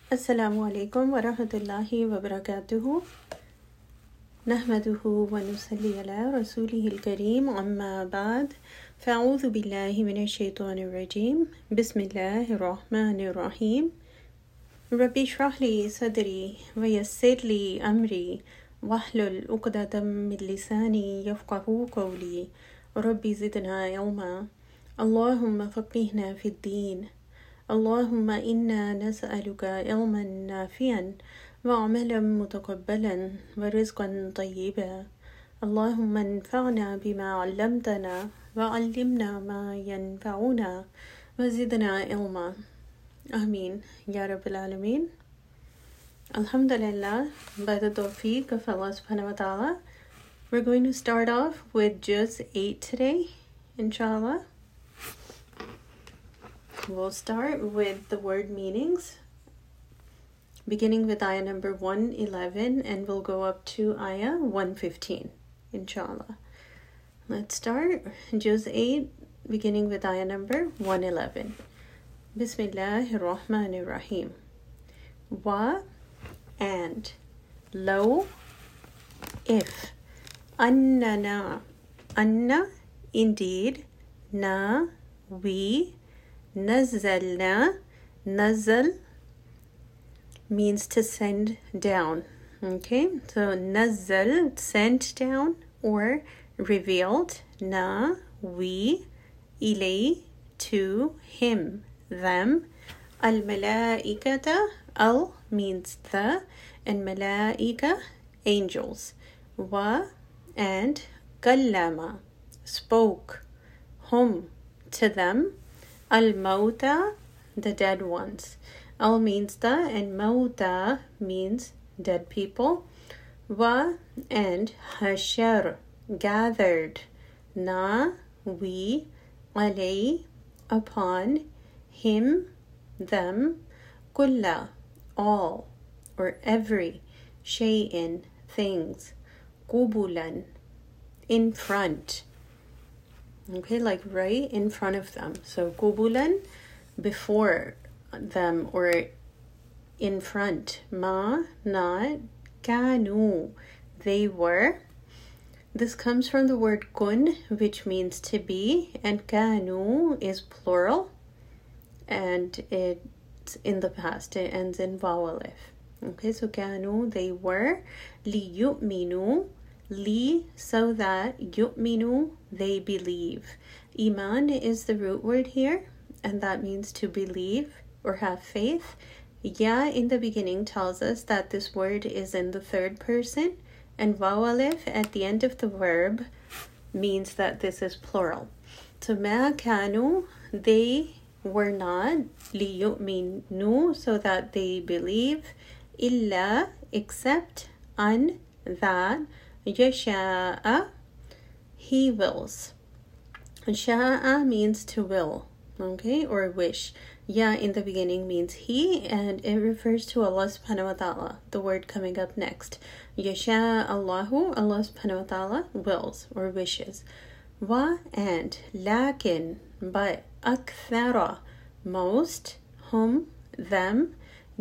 Assalamu alaikum wa rahmatullahi wa barakatuhu. Nahmaduhu wa nusalli ala rasulihil kareem amma ba'd. Fa'udhu billahi minash shaitanir rajim. Bismillahir rahmanir rahim. Rabbi shrah li sadri wa yassir li amri wahlul 'uqdatam min lisani yafqahu qawli. Rabbi zidna ilma. Allahumma faqihna fid din. اللهم إنا نسألك علما نافعا وعملا متقبلا ورزقا طيبا اللهم انفعنا بما علمتنا وعلمنا ما ينفعنا وزدنا علما آمين يا رب العالمين. Alhamdulillah, by the tawfiq of Allah subhanahu wa ta'ala, we're going to start off with Juz 8 today, inshallah. We'll start with the word meanings, beginning with ayah number 111, and we'll go up to ayah 115, inshallah. Let's start Juz 8, beginning with ayah number 111. Bismillahir Rahmanir Rahim. Wa, and. Lo, if. Annana, anna, indeed. Na, we. Nazzalna, nazal means to send down. Okay, so nazal, sent down or revealed. Na, we, ilay, to him, them. Al malaikata, al means the, and malaika, angels. Wa, and kallama, spoke, hum, to them. Al-Mauta, the dead ones. Al means the, and Mauta means dead people. Wa, and Hashar, gathered. Na, we, alay, upon, him, them, kulla, all, or every, shay'in, things, kubulan, in front. Okay, like right in front of them. So kubulan, before them or in front. Ma, not. Kanu, they were. This comes from the word kun, which means to be, and kanu is plural, and it's in the past. It ends in vowel if. Okay, so kanu, they were. Li yu'minu, li, so that, yu'minu, they believe. Iman is the root word here, and that means to believe or have faith. Ya in the beginning tells us that this word is in the third person, and waw alif at the end of the verb means that this is plural. So ma kanu, they were not, li yu'minu, so that they believe, illa, except, an, that, yasha'a, he wills. Sha'a means to will, okay, or wish. Ya in the beginning means he, and it refers to Allah subhanahu wa ta'ala, the word coming up next. Yasha Allahu, Allah subhanahu wa ta'ala wills or wishes. Wa, and. Lakin, but. Akthara, most. Hum, them.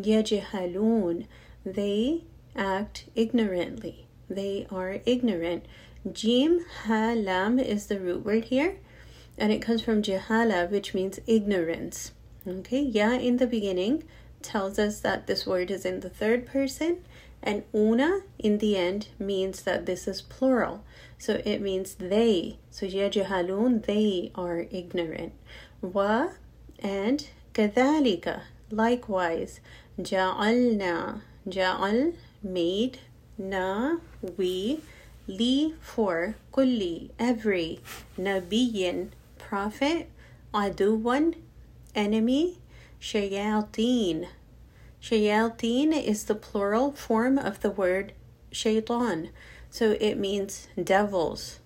Yajhalun, they act ignorantly. They are ignorant. Jim, ha, lam is the root word here, and it comes from jahala, which means ignorance. Okay, ya in the beginning tells us that this word is in the third person, and una in the end means that this is plural. So it means they. So yajhalun, they are ignorant. Wa, and kadhalika, likewise. Ja'alna, ja'al, made. Na, we, li, for, kulli, every, nabiyyin, prophet, aduwan, enemy, shayateen. Shayateen is the plural form of the word shaitan, so it means devils.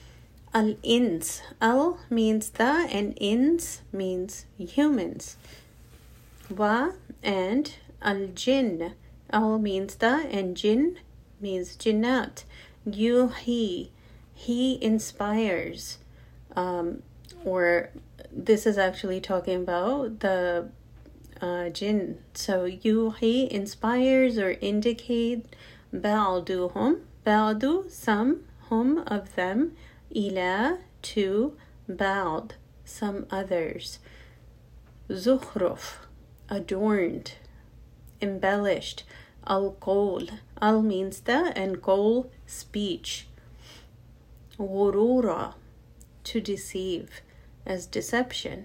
Al-ins, al means the, and ins means humans. Wa, and al-jinn, al means the, and jinn means jinnat. Yuhi, he inspires, or this is actually talking about the jinn. So yuhi inspires or indicate. Ba'duhum, ba'du, some, hum of them, ila, to, ba'd, some others. Zukhruf, adorned, embellished. Al-qawl, al means the, and qawl, speech. Ghurura, to deceive, as deception.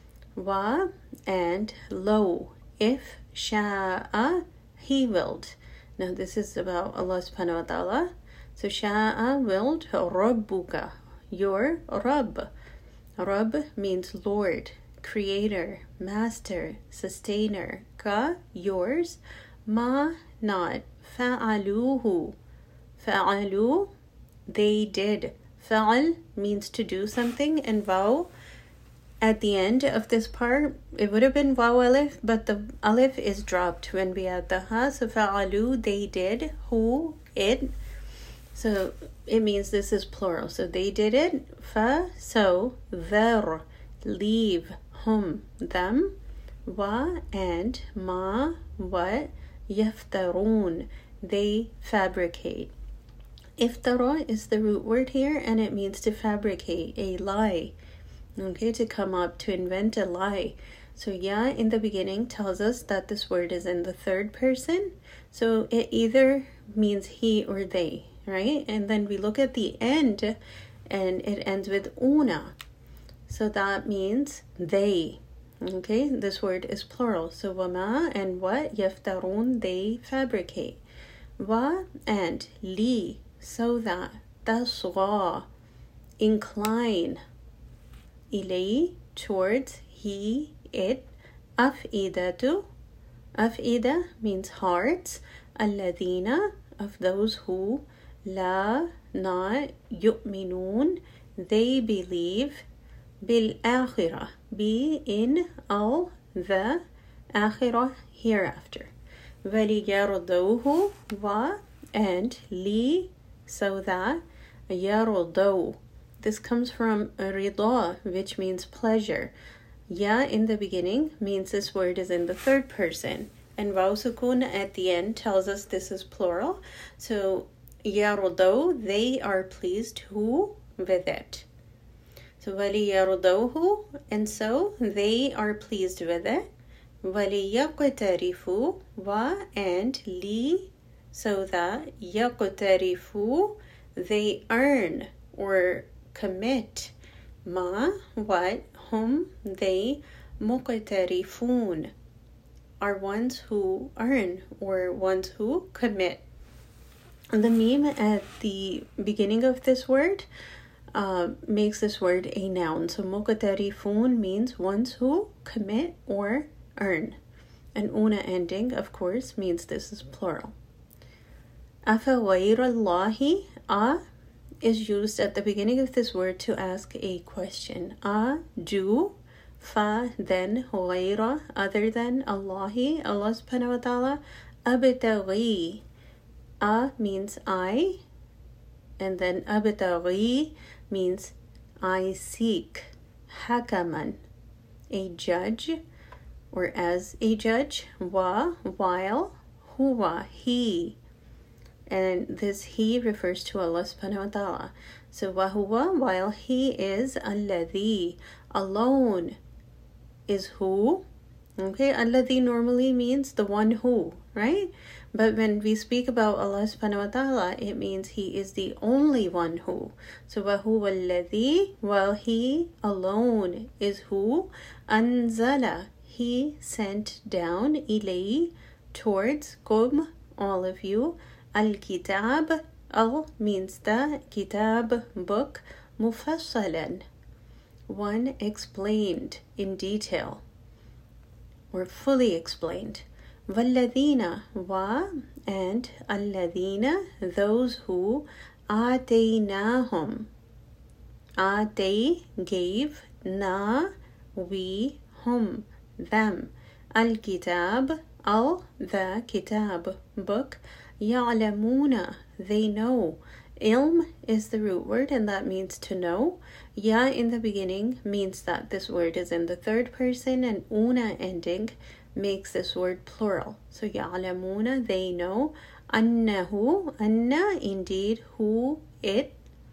Wa, and lo, if sha'a, he willed. Now this is about Allah subhanahu wa ta'ala. So sha'a, willed, rabbuka, your Rabb. Rabb means Lord, creator, master, sustainer. Ka, yours. Ma, not. Fa'aluhu, fa'alu, they did. Fa'al means to do something, and waw at the end of this part, it would have been waw alif, but the alif is dropped when we add the ha. So fa'alu, they did. Who, it. So it means this is plural. So they did it. Fa, so. Dhar, leave. Hum, them. Wa, and. Ma, what. Yaftarun, they fabricate. Iftara is the root word here, and it means to fabricate, a lie. Okay, to come up, to invent a lie. So ya in the beginning tells us that this word is in the third person. So it either means he or they, right? And then we look at the end, and it ends with una. So that means they. Okay, this word is plural. So wama, and what, yaftarun, they fabricate. Wa, and li, so that. Tasgha, incline. Ilay, towards, he, it. Af'idatu, af'ida means hearts. Alladhina, of those who. La, not. Yu'minun, they believe. Bil akhirah, be in al, the akhirah, hereafter. Waliyarduhu, wa, and li, so that. Yardu, this comes from rida, which means pleasure. Ya in the beginning means this word is in the third person, and waw sukun at the end tells us this is plural. So yardu, they are pleased who with it. So وَلِيَرْضَوْهُ, and so they are pleased with it. وَلِيَقْتَرِفُوا, wa, and li, so that. يَقْتَرِفُوا, they earn or commit. Ma, what, hum, they. مُقْتَرِفُون, are ones who earn or ones who commit. The meme at the beginning of this word makes this word a noun. So muqtarifun means ones who commit or earn. And una ending, of course, means this is plural. Afa ghayrallahi, a is used at the beginning of this word to ask a question. A, do. Fa, then. Ghayra, other than. Allahi, Allah subhanahu wa ta'ala. Abtaghi, a means I, and then abtaghi means I seek. Hakaman, a judge or as a judge. Wa, while. Huwa, he, and this he refers to Allah subhanahu wa ta'ala. So wa huwa, while he is. Alladhi, alone is who. Okay, alladhi normally means the one who, right? But when we speak about Allah subhanahu wa ta'ala, it means he is the only one who. So وَهُوَ الَّذِي, while he alone is who. أَنزَلَ, he sent down. إِلَيْهِ, towards. Kum, all of you. Al-kitab, al means the. Kitab, book. Mufassalan, one explained in detail or fully explained. Valladina, wa, and alladina, those who. Ataynahum, atay, gave. Na, we. Hum, them. Al-kitab, al, the kitab, book. Ya'lamuna, they know. Ilm is the root word, and that means to know. Ya in the beginning means that this word is in the third person, and una ending makes this word plural. So يعلمون, they know. أنه, anna, indeed, who, it.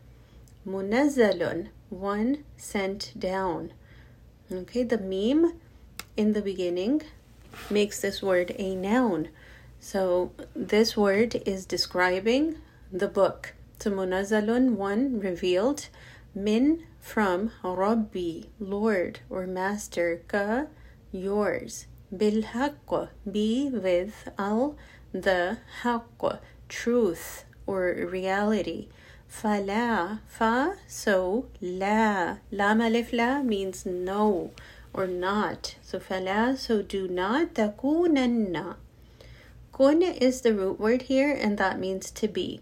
منزل, one sent down. Okay, the meme in the beginning makes this word a noun. So this word is describing the book. So munazalun, one revealed, min, from, Rabbi, Lord or Master, ka, yours, bil haqq, be, with, al, the haqq, truth or reality. Fala, fa, so, la, lam alif la means no or not. So fala, so do not, takunanna. Kun is the root word here, and that means to be.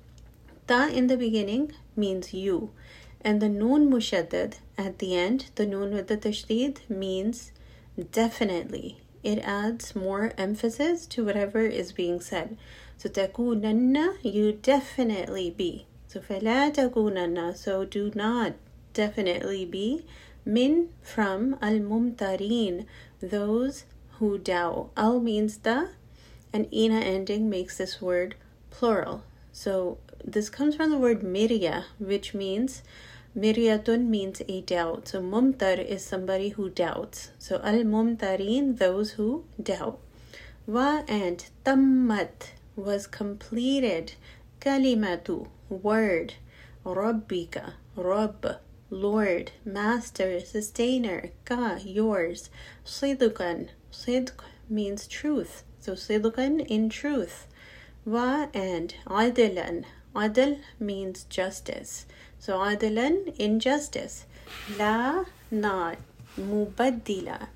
Ta in the beginning means you, and the noon mushaddad at the end, the noon with the tashdid, means definitely. It adds more emphasis to whatever is being said. So takunanna, you definitely be. So fala takunanna, so do not definitely be. Min, from, al-mumtarin, those who doubt. Al means the, and ina ending makes this word plural. So this comes from the word mirya, which means, miryatun means a doubt. So mumtar is somebody who doubts. So al-mumtarin, those who doubt. Wa, and tammat, was completed. Kalimatu, word. Rabbika, Rabb, Lord, Master, Sustainer. Ka, yours. Sidqan, sidq means truth. So sidqan, in truth. Wa, and adilan. Adl means justice. So adilan, in justice. La, not. Mubaddila,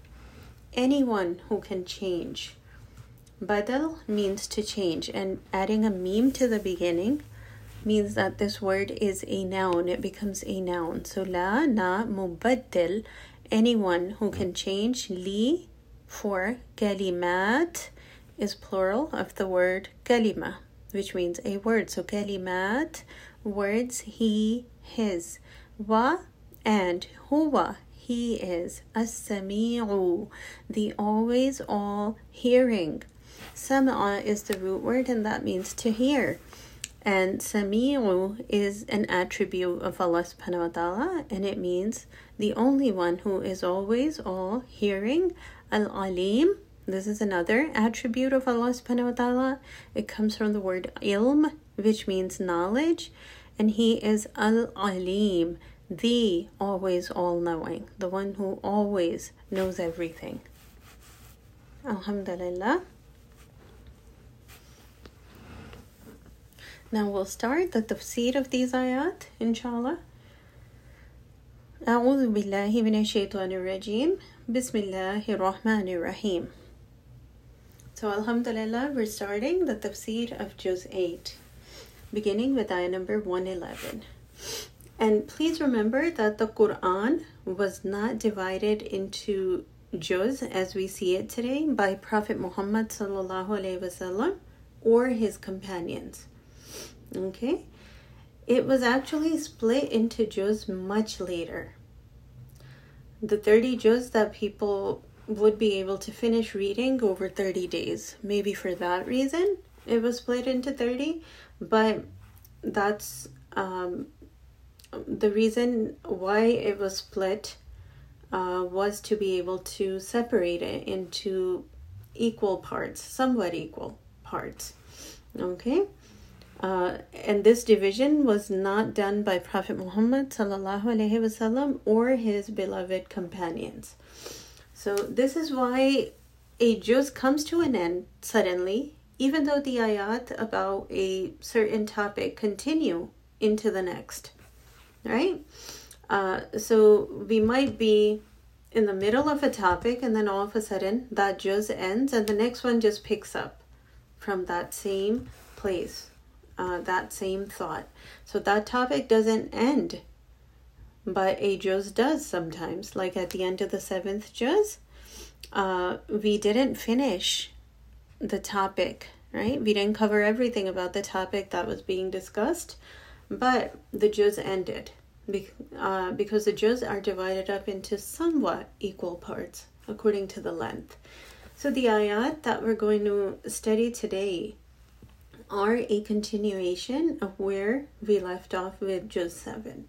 anyone who can change. Badal means to change, and adding a meme to the beginning means that this word is a noun. It becomes a noun. So la, na, mubaddil, anyone who can change. Li, for, kalimat is plural of the word kalima, which means a word. So kalimat, words, he, his. Wa, and huwa, he is. As-sami'u, the always all hearing. Sam'a is the root word, and that means to hear. And Sami'u is an attribute of Allah subhanahu wa ta'ala, and it means the only one who is always all hearing. Al-Alim, this is another attribute of Allah subhanahu wa ta'ala. It comes from the word ilm, which means knowledge, and He is Al-Alim, the always all-knowing, the one who always knows everything. Alhamdulillah. Now we'll start the tafsir of these ayat, inshallah. أعوذ بالله من الشيطان الرجيم. بسم الله الرحمن الرحيم. So alhamdulillah, we're starting the tafsir of Juz 8, beginning with ayah number 111. And please remember that the Quran was not divided into juz as we see it today by Prophet Muhammad sallallahu alaihi wasallam or his companions. Okay, it was actually split into juz much later. The 30 juz that people would be able to finish reading over 30 days. Maybe for that reason it was split into 30, but that's the reason why it was split was to be able to separate it into equal parts, somewhat equal parts. Okay. And this division was not done by Prophet Muhammad sallallahu alaihi wasallam or his beloved companions. So this is why a juz comes to an end suddenly, even though the ayat about a certain topic continue into the next, right? So we might be in the middle of a topic and then all of a sudden that juz ends and the next one just picks up from that same place. That same thought. So that topic doesn't end, but a juz does sometimes. Like at the end of the 7th juz, we didn't finish the topic, right? We didn't cover everything about the topic that was being discussed, but the juz ended because the juz are divided up into somewhat equal parts according to the length. So the ayat that we're going to study today are a continuation of where we left off with Juz 7.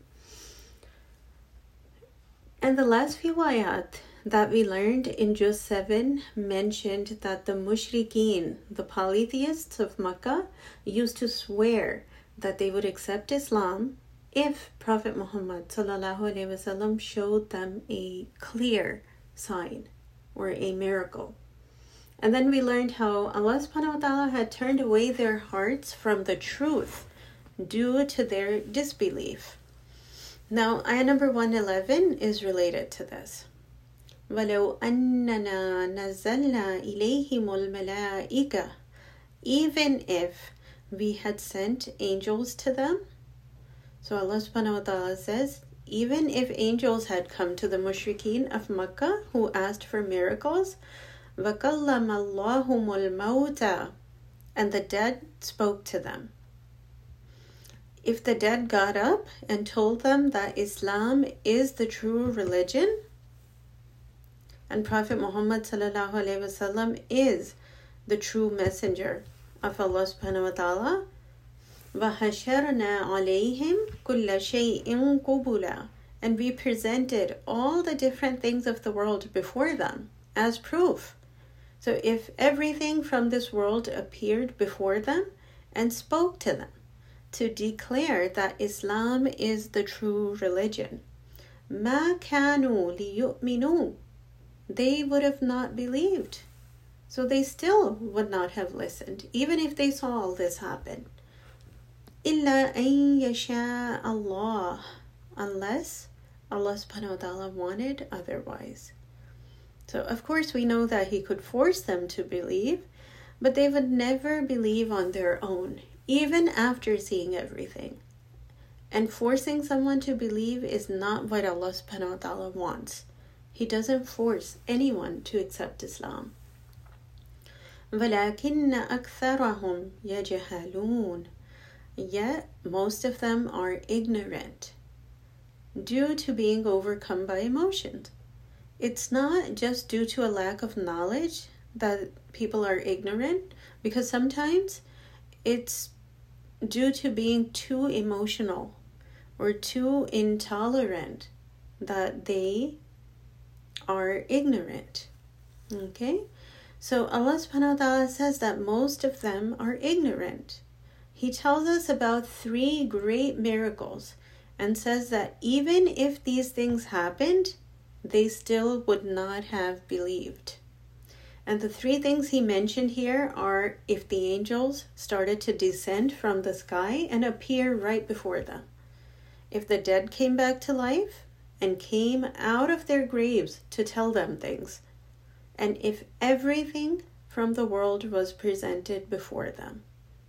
And the last few ayat that we learned in Juz 7 mentioned that the mushrikeen, the polytheists of Makkah, used to swear that they would accept Islam if Prophet Muhammad ﷺ showed them a clear sign or a miracle. And then we learned how Allah subhanahu wa ta'ala had turned away their hearts from the truth due to their disbelief. Now, ayah number 111 is related to this. وَلَوْ أَنَّنَا نَزَّلْنَا إِلَيْهِمُ الْمَلَائِكَةَ. Even if we had sent angels to them. So Allah subhanahu wa ta'ala says, even if angels had come to the mushrikeen of Makkah who asked for miracles, وَكَلَّمَ اللَّهُمُ الْمَوْتَى, and the dead spoke to them. If the dead got up and told them that Islam is the true religion, and Prophet Muhammad sallallahu alaihi wasallam is the true messenger of Allah subhanahu wa ta'ala, وَحَشَرْنَا عَلَيْهِمْ كُلَّ شَيْءٍ قُبُلًا, and we presented all the different things of the world before them as proof. So if everything from this world appeared before them and spoke to them to declare that Islam is the true religion, مَا كَانُوا لِيُؤْمِنُوا, they would have not believed. So they still would not have listened, even if they saw all this happen. إِلَّا أَن يَشَاءَ اللَّهُ, unless Allah subhanahu wa ta'ala wanted otherwise. So of course we know that He could force them to believe, but they would never believe on their own, even after seeing everything. And forcing someone to believe is not what Allah subhanahu wa ta'ala wants. He doesn't force anyone to accept Islam. وَلَكِنَّ أَكْثَرَهُمْ يَجْهَلُونَ, yet most of them are ignorant due to being overcome by emotions. It's not just due to a lack of knowledge that people are ignorant, because sometimes it's due to being too emotional or too intolerant that they are ignorant. Okay? So Allah subhanahu wa ta'ala says that most of them are ignorant. He tells us about 3 great miracles and says that even if these things happened, they still would not have believed. And the 3 things he mentioned here are if the angels started to descend from the sky and appear right before them, if the dead came back to life and came out of their graves to tell them things, and if everything from the world was presented before them.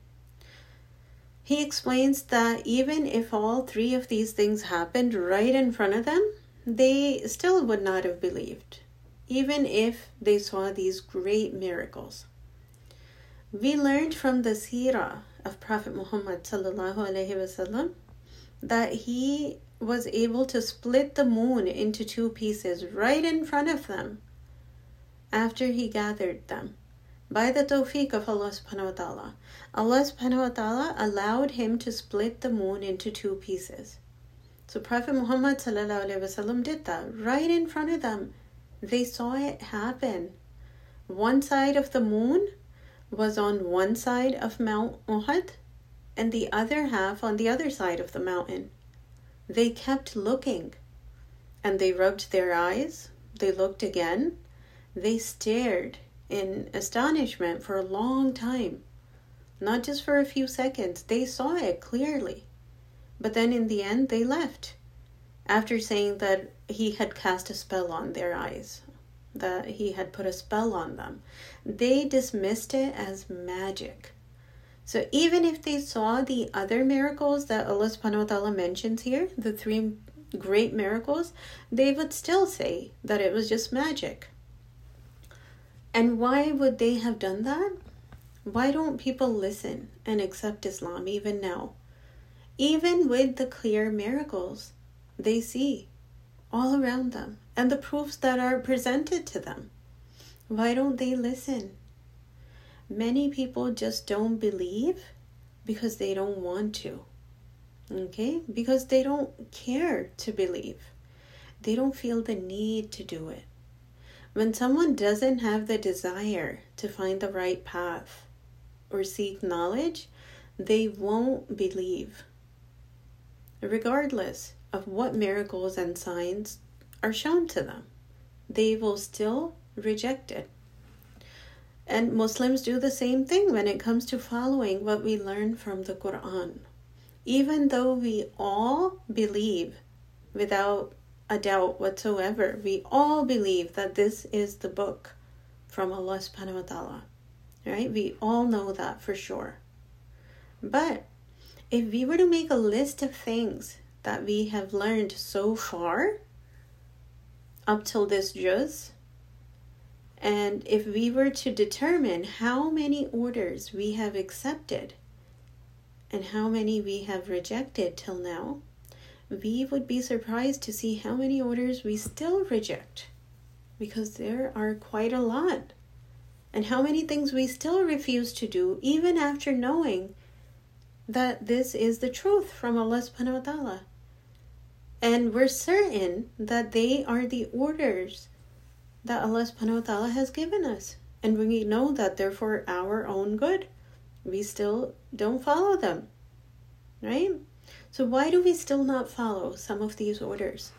He explains that even if all 3 of these things happened right in front of them, they still would not have believed, even if they saw these great miracles. We learned from the seerah of Prophet Muhammad sallallahu alaihi wasallam that he was able to split the moon into 2 pieces right in front of them after he gathered them. By the tawfiq of Allah subhanahu wa ta'ala, Allah subhanahu wa ta'ala allowed him to split the moon into 2 pieces. So Prophet Muhammad sallallahu alaihi wasallam did that right in front of them. They saw it happen. One side of the moon was on one side of Mount Uhud and the other half on the other side of the mountain. They kept looking and they rubbed their eyes. They looked again. They stared in astonishment for a long time. Not just for a few seconds. They saw it clearly. But then in the end, they left after saying that he had cast a spell on their eyes, that he had put a spell on them. They dismissed it as magic. So even if they saw the other miracles that Allah subhanahu wa ta'ala mentions here, the 3 great miracles, they would still say that it was just magic. And why would they have done that? Why don't people listen and accept Islam even now? Even with the clear miracles they see all around them and the proofs that are presented to them. Why don't they listen? Many people just don't believe because they don't want to. Okay? Because they don't care to believe. They don't feel the need to do it. When someone doesn't have the desire to find the right path or seek knowledge, they won't believe, regardless of what miracles and signs are shown to them. They will still reject it. And Muslims do the same thing when it comes to following what we learn from the Quran. Even though we all believe without a doubt whatsoever, we all believe that this is the book from Allah subhanahu wa ta'ala. Right? We all know that for sure. But if we were to make a list of things that we have learned so far up till this juz, and if we were to determine how many orders we have accepted and how many we have rejected till now, we would be surprised to see how many orders we still reject, because there are quite a lot. And how many things we still refuse to do even after knowing that this is the truth from Allah subhanahu wa ta'ala. And we're certain that they are the orders that Allah subhanahu wa ta'ala has given us. And we know that they're for our own good. We still don't follow them. Right? So why do we still not follow some of these orders?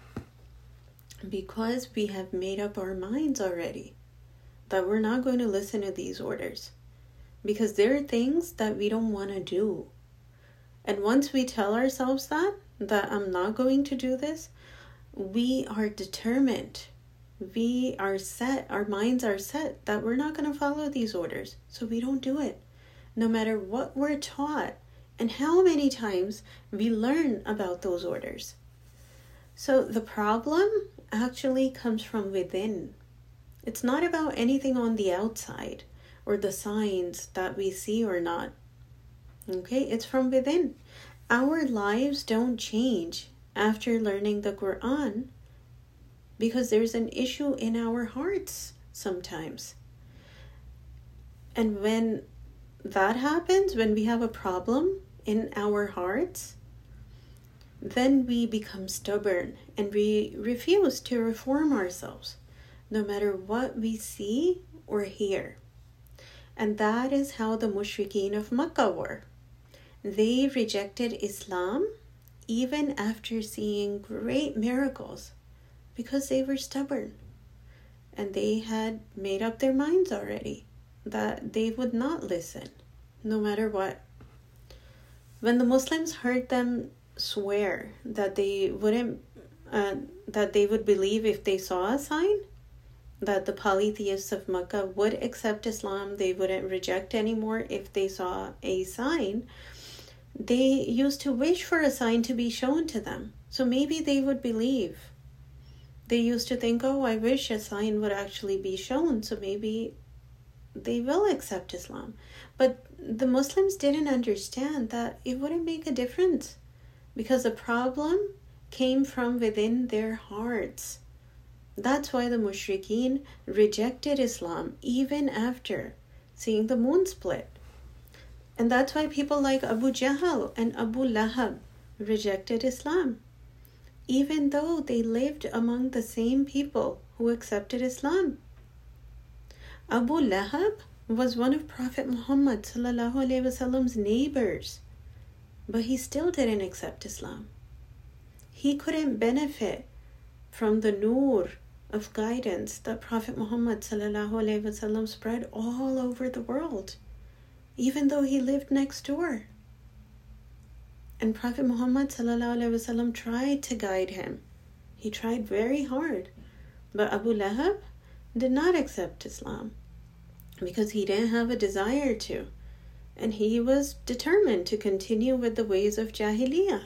Because we have made up our minds already that we're not going to listen to these orders. Because there are things that we don't want to do. And once we tell ourselves that I'm not going to do this, we are determined. We are set, our minds are set that we're not going to follow these orders. So we don't do it. No matter what we're taught and how many times we learn about those orders. So the problem actually comes from within. It's not about anything on the outside or the signs that we see or not. Okay, it's from within. Our lives don't change after learning the Quran because there's an issue in our hearts sometimes. And when that happens, when we have a problem in our hearts, then we become stubborn and we refuse to reform ourselves, no matter what we see or hear. And that is how the mushrikeen of Makkah were. They rejected Islam even after seeing great miracles because they were stubborn. And they had made up their minds already that they would not listen, no matter what. When the Muslims heard them swear that they would believe if they saw a sign, that the polytheists of Makkah would accept Islam, they wouldn't reject anymore if they saw a sign, they used to wish for a sign to be shown to them. So maybe they would believe. They used to think, oh, I wish a sign would actually be shown, so maybe they will accept Islam. But the Muslims didn't understand that it wouldn't make a difference because the problem came from within their hearts. That's why the mushrikeen rejected Islam even after seeing the moon split. And that's why people like Abu Jahl and Abu Lahab rejected Islam, even though they lived among the same people who accepted Islam. Abu Lahab was one of Prophet Muhammad ﷺ's neighbors, but he still didn't accept Islam. He couldn't benefit from the nur of guidance that Prophet Muhammad ﷺ spread all over the world, even though he lived next door. And Prophet Muhammad ﷺ tried to guide him. He tried very hard. But Abu Lahab did not accept Islam because he didn't have a desire to. And he was determined to continue with the ways of Jahiliyyah.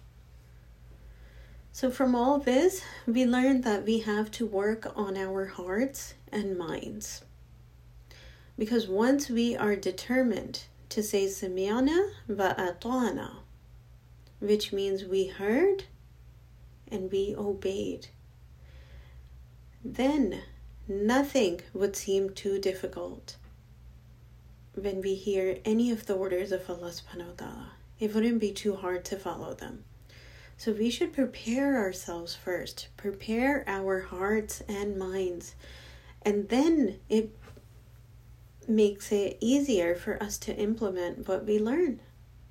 So from all this, we learned that we have to work on our hearts and minds. Because once we are determined to say Sami'ana wa ata'na, which means we heard and we obeyed, then nothing would seem too difficult when we hear any of the orders of Allah subhanahu wa ta'ala. It wouldn't be too hard to follow them. So we should prepare ourselves first, prepare our hearts and minds, and then it makes it easier for us to implement what we learn.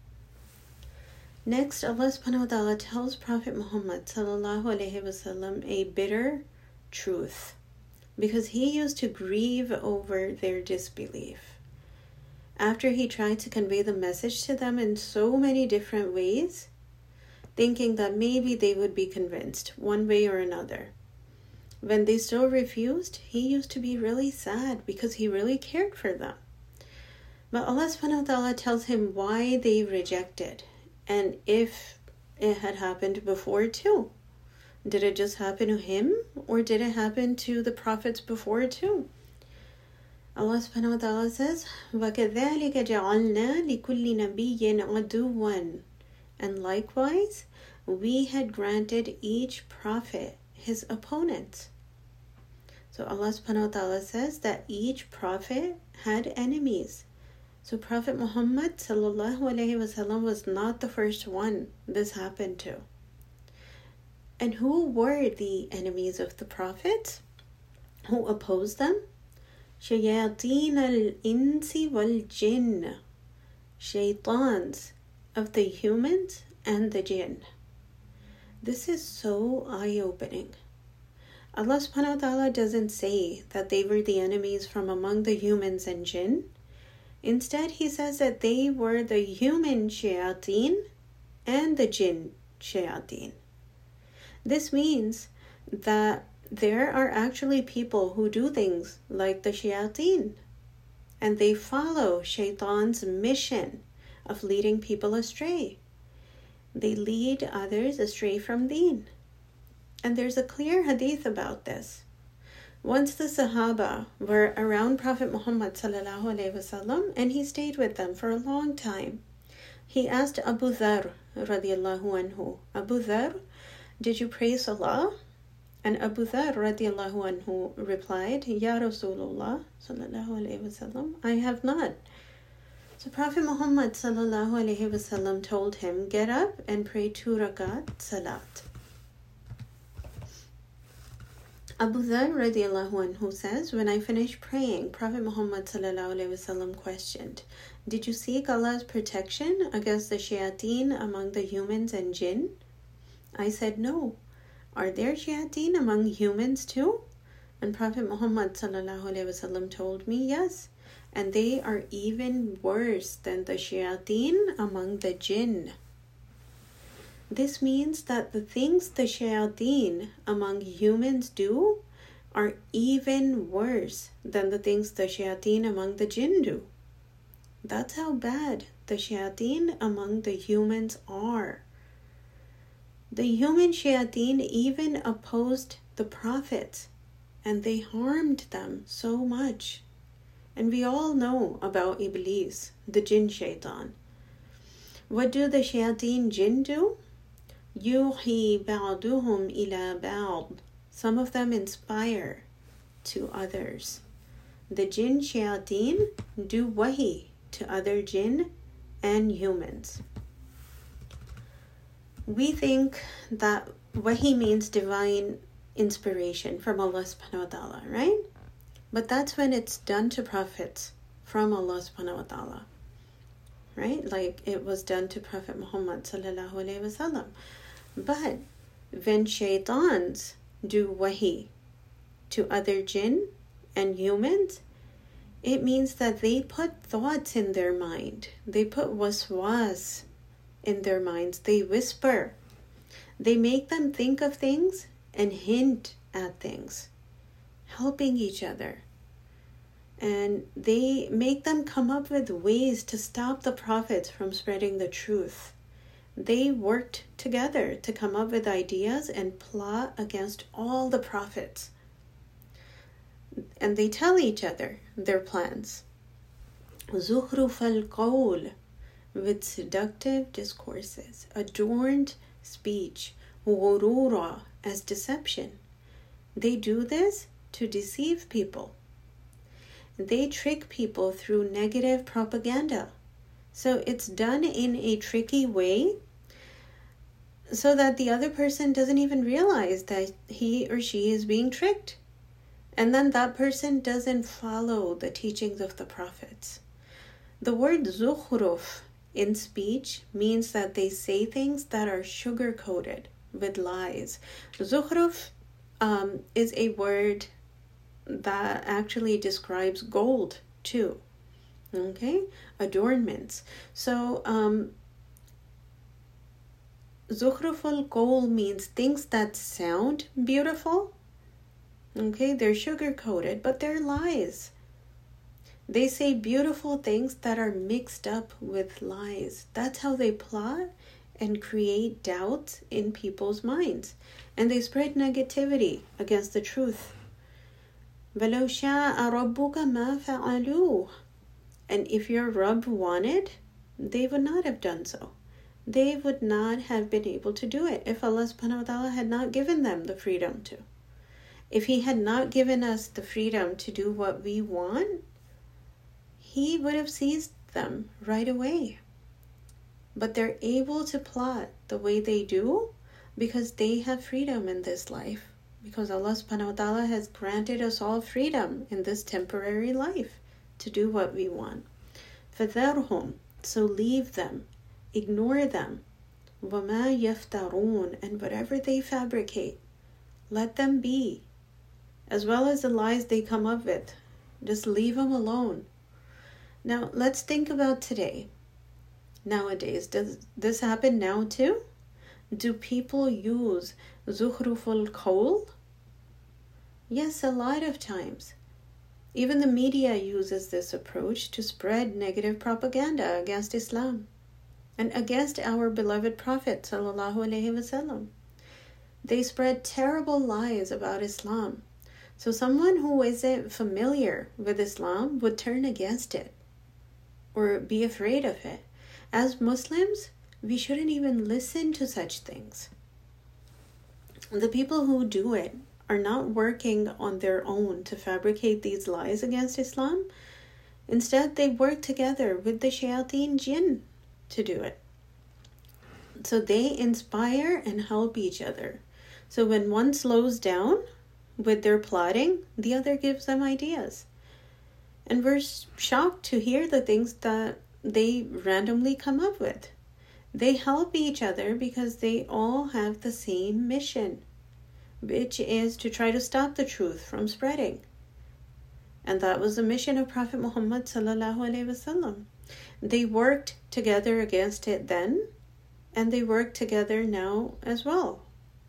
Next, Allah subhanahu wa ta'ala tells Prophet Muhammad sallallahu alaihi wasallam a bitter truth, because he used to grieve over their disbelief. After he tried to convey the message to them in so many different ways, thinking that maybe they would be convinced one way or another. When they still refused, he used to be really sad because he really cared for them. But Allah subhanahu wa ta'ala tells him why they rejected, and if it had happened before too. Did it just happen to him, or did it happen to the prophets before too? Allah subhanahu wa ta'ala says, وَكَذَلِكَ جَعَلْنَا لِكُلِّ نَبِيٍّ عَدُوًّا. And likewise, we had granted each prophet his opponent. So Allah subhanahu wa ta'ala says that each prophet had enemies. So Prophet Muhammad sallallahu alaihi wasallam was not the first one this happened to. And who were the enemies of the prophets? Who opposed them? شَيَاطِينَ الْإِنسِ وَالْجِنِّ. Shaitans of the humans and the jinn. This is so eye-opening. Allah subhanahu wa ta'ala doesn't say that they were the enemies from among the humans and jinn. Instead, he says that they were the human shayateen and the jinn shayateen. This means that there are actually people who do things like the shayateen, and they follow shaitan's mission of leading people astray. They lead others astray from deen. And there's a clear hadith about this. Once the Sahaba were around Prophet Muhammad sallallahu alaihi wasallam, and he stayed with them for a long time. He asked Abu Dharr radiallahu anhu, Abu Dharr, did you pray Salah? And Abu Dharr radiallahu anhu replied, Ya Rasulullah sallallahu alaihi wasallam, I have not. So Prophet Muhammad sallallahu alaihi wasallam told him, get up and pray 2 rakat salat. Abu Dharr radiallahu anhu says, when I finished praying, Prophet Muhammad sallallahu alaihi wasallam questioned, did you seek Allah's protection against the shayateen among the humans and jinn? I said, no. Are there shayateen among humans too? And Prophet Muhammad sallallahu alaihi wasallam told me, yes. And they are even worse than the shayateen among the jinn. This means that the things the shayateen among humans do are even worse than the things the shayateen among the jinn do. That's how bad the shayateen among the humans are. The human shayateen even opposed the prophets, and they harmed them so much. And we all know about Iblis, the jinn shaitan. What do the shayateen jinn do? يُوحِي بَعْضُهُمْ إِلَى بَعْضٍ. Some of them inspire to others. The jinn shayateen do wahi to other jinn and humans. We think that wahi means divine inspiration from Allah subhanahu wa ta'ala, right? But that's when it's done to prophets from Allah subhanahu wa ta'ala, right? Like it was done to Prophet Muhammad sallallahu alaihi wasallam. But when shaitans do wahi to other jinn and humans, it means that they put thoughts in their mind. They put waswas in their minds. They whisper. They make them think of things and hint at things, helping each other. And they make them come up with ways to stop the prophets from spreading the truth. They worked together to come up with ideas and plot against all the prophets. And they tell each other their plans. زُخْرُفَ الْقَوْلِ, with seductive discourses, adorned speech, غُرُورًا, as deception. They do this to deceive people. They trick people through negative propaganda. So it's done in a tricky way so that the other person doesn't even realize that he or she is being tricked. And then that person doesn't follow the teachings of the prophets. The word zukhruf in speech means that they say things that are sugar-coated with lies. Zukhruf is a word that actually describes gold too. Okay? Adornments. So, zukhruful qawl means things that sound beautiful. Okay? They're sugar-coated, but they're lies. They say beautiful things that are mixed up with lies. That's how they plot and create doubts in people's minds. And they spread negativity against the truth. وَلَوْ شَاءَ رَبُّكَ مَا فَعَلُوهُ. And if your Rabb wanted, they would not have done so. They would not have been able to do it if Allah subhanahu wa ta'ala had not given them the freedom to. If He had not given us the freedom to do what we want, He would have seized them right away. But they're able to plot the way they do because they have freedom in this life. Because Allah subhanahu wa ta'ala has granted us all freedom in this temporary life to do what we want. فَذَرْهُمْ. So leave them. Ignore them. وَمَا يَفْتَرُونَ. And whatever they fabricate, let them be. As well as the lies they come up with. Just leave them alone. Now, let's think about today. Nowadays, does this happen now too? Do people use zukhruful qawl? Yes, a lot of times. Even the media uses this approach to spread negative propaganda against Islam and against our beloved Prophet sallallahu alaihi wasallam. They spread terrible lies about Islam. So someone who isn't familiar with Islam would turn against it or be afraid of it. As Muslims, we shouldn't even listen to such things. The people who do it are not working on their own to fabricate these lies against Islam. Instead, they work together with the shayateen jinn to do it. So they inspire and help each other. So when one slows down with their plotting, the other gives them ideas. And we're shocked to hear the things that they randomly come up with. They help each other because they all have the same mission, which is to try to stop the truth from spreading. And that was the mission of Prophet Muhammad sallallahu alaihi wasallam. They worked together against it then, and they work together now as well.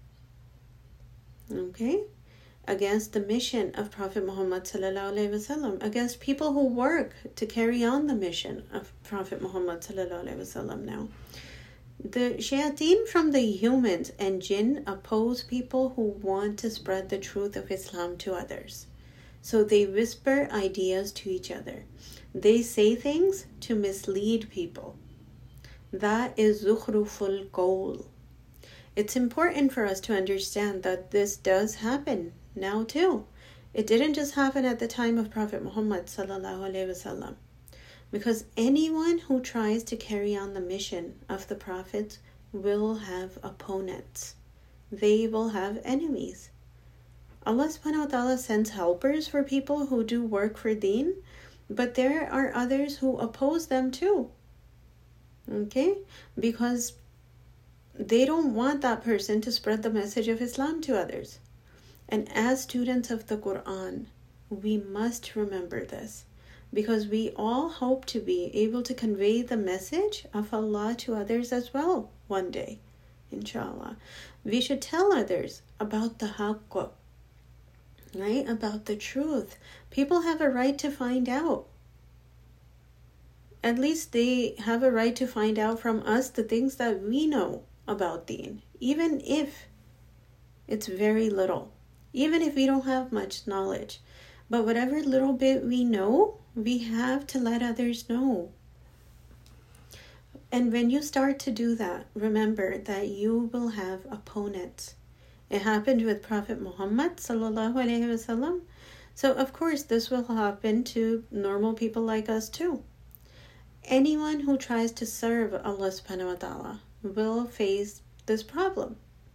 Okay? Against the mission of Prophet Muhammad sallallahu alaihi wasallam, against people who work to carry on the mission of Prophet Muhammad sallallahu alaihi wasallam now. The shayateen from the humans and jinn oppose people who want to spread the truth of Islam to others. So they whisper ideas to each other. They say things to mislead people. That is zukhruful qawl. It's important for us to understand that this does happen now too. It didn't just happen at the time of Prophet Muhammad sallallahu alaihi wasallam. Because anyone who tries to carry on the mission of the prophets will have opponents. They will have enemies. Allah subhanahu wa ta'ala sends helpers for people who do work for deen, but there are others who oppose them too. Okay? Because they don't want that person to spread the message of Islam to others. And as students of the Quran, we must remember this. Because we all hope to be able to convey the message of Allah to others as well one day, inshallah. We should tell others about the haqq, right? About the truth. People have a right to find out. At least they have a right to find out from us the things that we know about deen, even if it's very little, even if we don't have much knowledge. But whatever little bit we know, we have to let others know. And when you start to do that, remember that you will have opponents. It happened with Prophet Muhammad sallallahu alaihi wasallam. So of course this will happen to normal people like us too. Anyone who tries to serve Allah subhanahu wa ta'ala will face this problem.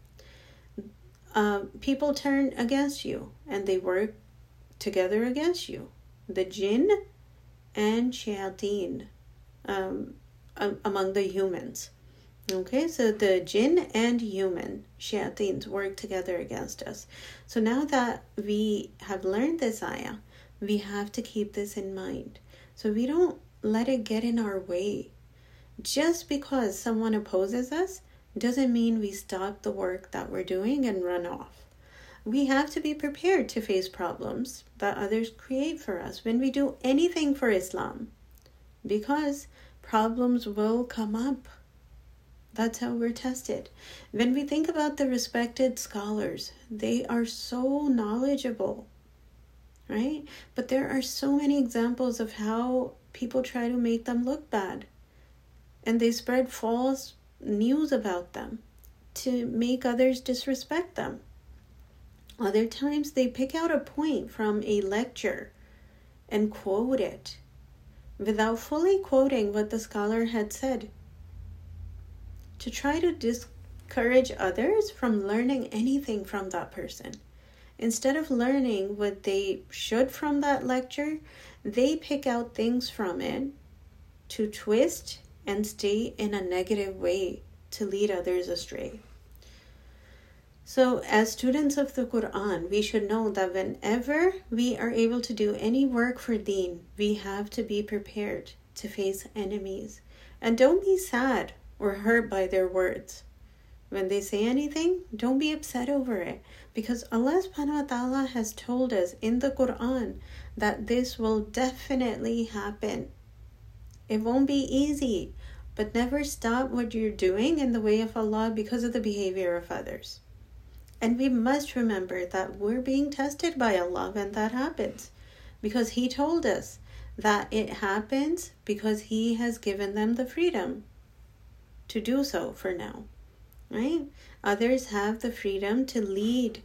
People turn against you and they work together against you. The jinn and shayateen among the humans. Okay, so the jinn and human shayateens work together against us. So now that we have learned this ayah, we have to keep this in mind. So we don't let it get in our way. Just because someone opposes us doesn't mean we stop the work that we're doing and run off. We have to be prepared to face problems that others create for us when we do anything for Islam, because problems will come up. That's how we're tested. When we think about the respected scholars, they are so knowledgeable, right? But there are so many examples of how people try to make them look bad. And they spread false news about them to make others disrespect them. Other times they pick out a point from a lecture and quote it without fully quoting what the scholar had said, to try to discourage others from learning anything from that person. Instead of learning what they should from that lecture, they pick out things from it to twist and stay in a negative way to lead others astray. So as students of the Quran, we should know that whenever we are able to do any work for Deen, we have to be prepared to face enemies. And don't be sad or hurt by their words. When they say anything, don't be upset over it, because Allah subhanahu wa ta'ala has told us in the Quran that this will definitely happen. It won't be easy, but never stop what you're doing in the way of Allah because of the behavior of others. And we must remember that we're being tested by Allah when that happens, because He told us that it happens because He has given them the freedom to do so for now, right? Others have the freedom to lead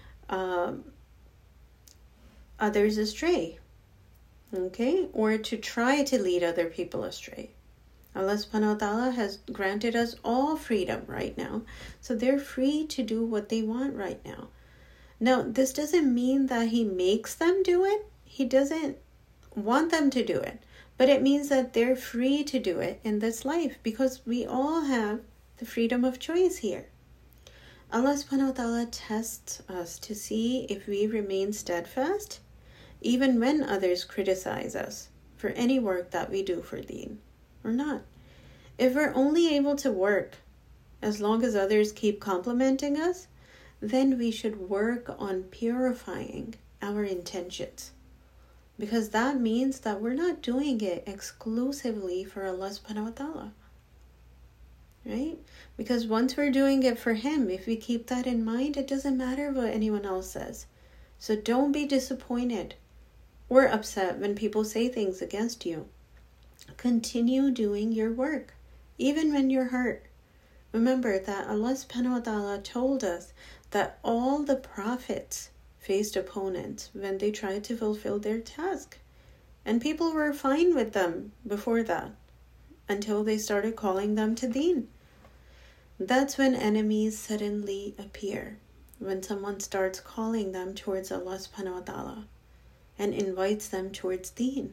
others astray, okay? Or to try to lead other people astray. Allah subhanahu wa ta'ala has granted us all freedom right now. So they're free to do what they want right now. Now, this doesn't mean that He makes them do it. He doesn't want them to do it. But it means that they're free to do it in this life, because we all have the freedom of choice here. Allah subhanahu wa ta'ala tests us to see if we remain steadfast even when others criticize us for any work that we do for Deen or not. If we're only able to work as long as others keep complimenting us, then we should work on purifying our intentions, because that means that we're not doing it exclusively for Allah subhanahu wa ta'ala, right? Because once we're doing it for Him, if we keep that in mind, it doesn't matter what anyone else says. So don't be disappointed or upset when people say things against you. Continue doing your work, even when you're hurt. Remember that Allah subhanahu wa ta'ala told us that all the prophets faced opponents when they tried to fulfill their task. And people were fine with them before that, until they started calling them to Deen. That's when enemies suddenly appear, when someone starts calling them towards Allah subhanahu wa ta'ala and invites them towards Deen.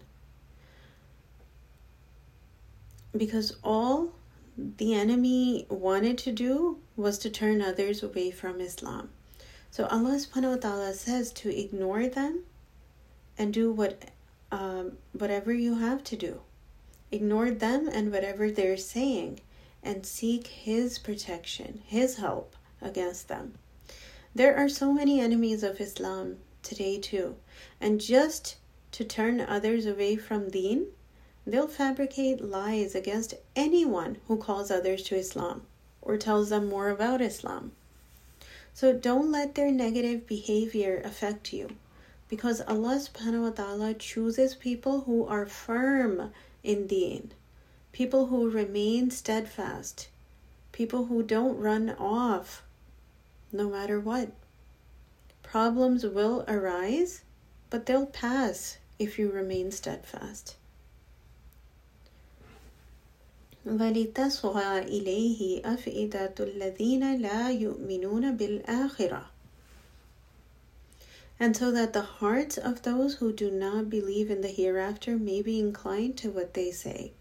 Because all the enemy wanted to do was to turn others away from Islam. So Allah subhanahu wa ta'ala says to ignore them and do whatever you have to do. Ignore them and whatever they're saying, and seek His protection, His help against them. There are so many enemies of Islam today too, and just to turn others away from Deen, they'll fabricate lies against anyone who calls others to Islam or tells them more about Islam. So don't let their negative behavior affect you, because Allah subhanahu wa ta'ala chooses people who are firm in Deen, people who remain steadfast, people who don't run off, no matter what. Problems will arise, but they'll pass if you remain steadfast. وَلِتَصْغَى إِلَيْهِ أَفْئِدَةُ الَّذِينَ لَا يُؤْمِنُونَ بِالْآخِرَةِ. And so that the hearts of those who do not believe in the hereafter may be inclined to what they say.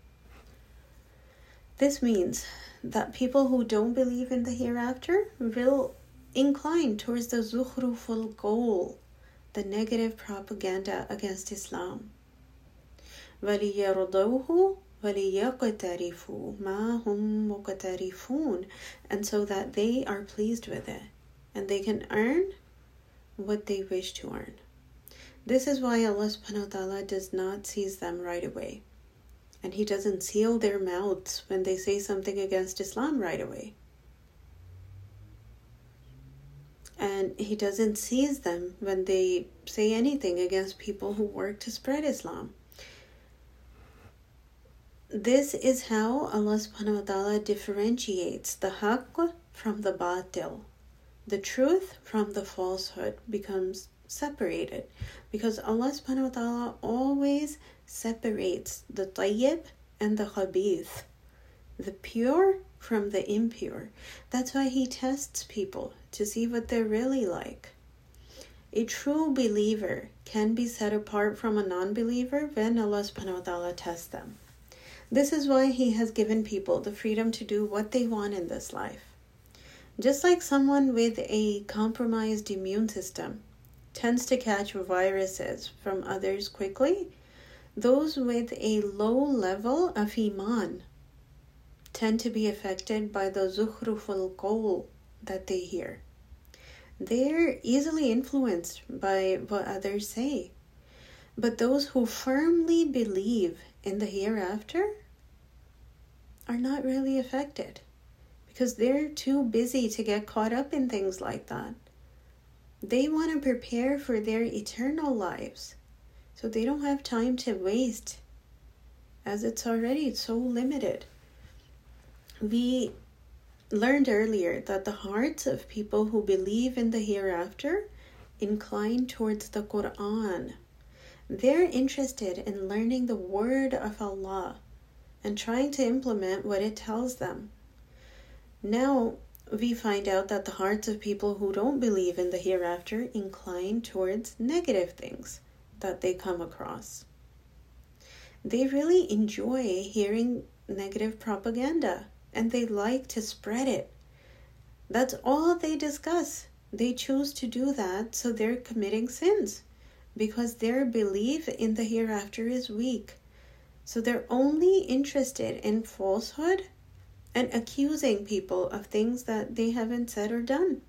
This means that people who don't believe in the hereafter will incline towards the zukhruful qawl, the negative propaganda against Islam. وَلِيَرْضَوْهُ وَلِيَقْتَرِفُوا مَا هُمْ مُقْتَرِفُونَ. And so that they are pleased with it, and they can earn what they wish to earn. This is why Allah subhanahu wa ta'ala does not seize them right away. And He doesn't seal their mouths when they say something against Islam right away. And He doesn't seize them when they say anything against people who work to spread Islam. This is how Allah subhanahu wa ta'ala differentiates the haqq from the batil. The truth from the falsehood becomes separated, because Allah subhanahu wa ta'ala always separates the tayyib and the khabith, the pure from the impure. That's why He tests people to see what they're really like. A true believer can be set apart from a non-believer when Allah subhanahu wa ta'ala tests them. This is why He has given people the freedom to do what they want in this life. Just like someone with a compromised immune system tends to catch viruses from others quickly, those with a low level of iman tend to be affected by the zukhruful qawl that they hear. They're easily influenced by what others say. But those who firmly believe in the hereafter are not really affected, because they're too busy to get caught up in things like that. They want to prepare for their eternal lives, so they don't have time to waste, as it's already so limited. We learned earlier that the hearts of people who believe in the hereafter incline towards the Quran. They're interested in learning the word of Allah and trying to implement what it tells them. Now we find out that the hearts of people who don't believe in the hereafter incline towards negative things that they come across. They really enjoy hearing negative propaganda, and they like to spread it. That's all they discuss. They choose to do that, so they're committing sins, because their belief in the hereafter is weak. So they're only interested in falsehood and accusing people of things that they haven't said or done.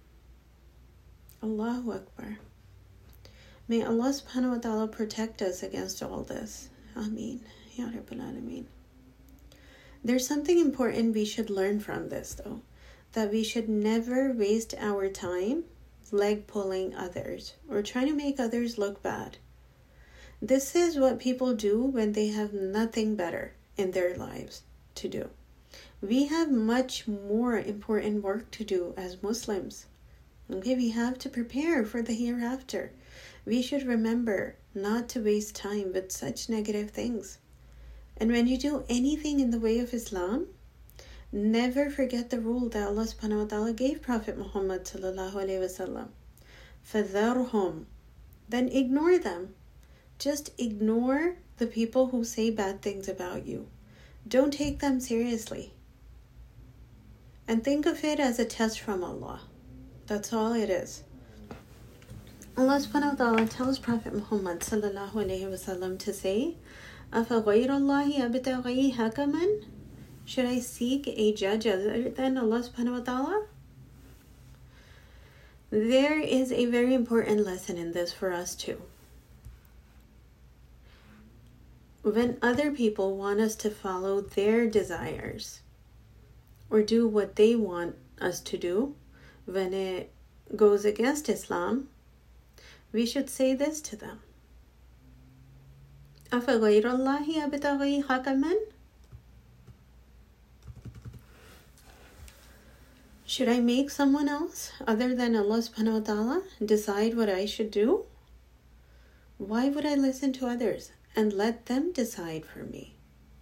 Allahu Akbar. May Allah subhanahu wa ta'ala protect us against all this. Ameen. Ya Rabbil Alameen. There's something important we should learn from this, though, that we should never waste our time leg pulling others or trying to make others look bad. This is what people do when they have nothing better in their lives to do. We have much more important work to do as Muslims. Okay, we have to prepare for the hereafter. We should remember not to waste time with such negative things. And when you do anything in the way of Islam, never forget the rule that Allah subhanahu wa ta'ala gave Prophet Muhammad sallallahu alayhi wa sallam. فَذَرْهُمْ. Then ignore them. Just ignore the people who say bad things about you. Don't take them seriously. And think of it as a test from Allah. That's all it is. Allah subhanahu wa ta'ala tells Prophet Muhammad sallallahu alayhi wa sallam to say, أَفَغَيْرَ اللَّهِ أَبْتَغِي حَكَمًا. Should I seek a judge other than Allah subhanahu wa ta'ala? There is a very important lesson in this for us too. When other people want us to follow their desires or do what they want us to do, when it goes against Islam, we should say this to them. أَفَغَيْرَ اللَّهِ أَبْتَغِي حَكَمًا. Should I make someone else other than Allah subhanahu wa ta'ala decide what I should do? Why would I listen to others and let them decide for me?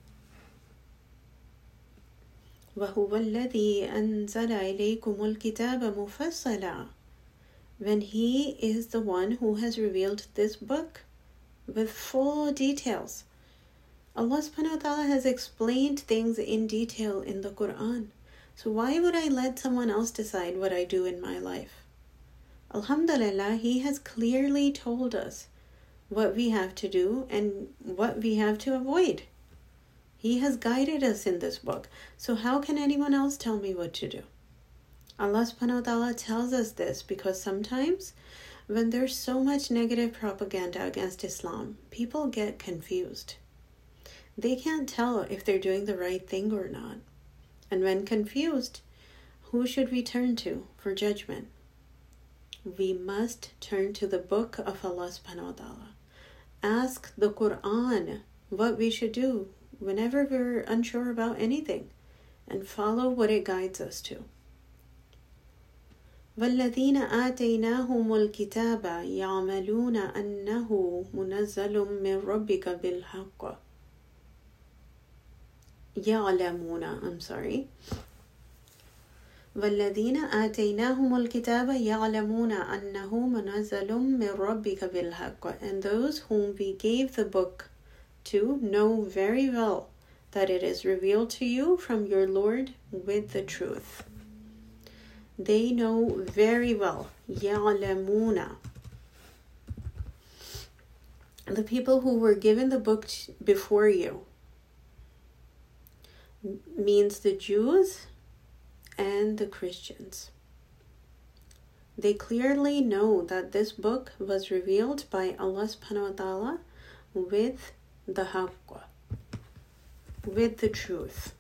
وَهُوَ الَّذِي أَنزَلَ إِلَيْكُمُ الْكِتَابَ مُفَصَّلًا. When He is the one who has revealed this book with full details. Allah subhanahu wa ta'ala has explained things in detail in the Quran. So why would I let someone else decide what I do in my life? Alhamdulillah, He has clearly told us what we have to do and what we have to avoid. He has guided us in this book. So how can anyone else tell me what to do? Allah subhanahu wa ta'ala tells us this because sometimes when there's so much negative propaganda against Islam, people get confused. They can't tell if they're doing the right thing or not. And when confused, who should we turn to for judgment? We must turn to the book of Allah subhanahu wa ta'ala. Ask the Quran what we should do whenever we're unsure about anything, and follow what it guides us to. وَالَّذِينَ آتَيْنَاهُمُ الْكِتَابَ يَعْمَلُونَ أَنَّهُ مُنَزَّلٌ مِّن رَبِّكَ بِالْحَقِّ يَعْلَمُونَ وَالَّذِينَ آتَيْنَاهُمُ الْكِتَابَ يَعْلَمُونَ أَنَّهُ مُنَزَّلٌ مِّن رَبِّكَ بِالْحَقِّ. And those whom we gave the book to know very well that it is revealed to you from your Lord with the truth. They know very well. يَعْلَمُونَ. The people who were given the book before you means the Jews and the Christians. They clearly know that this book was revealed by Allah subhanahu wa ta'ala with the haqq, with the truth.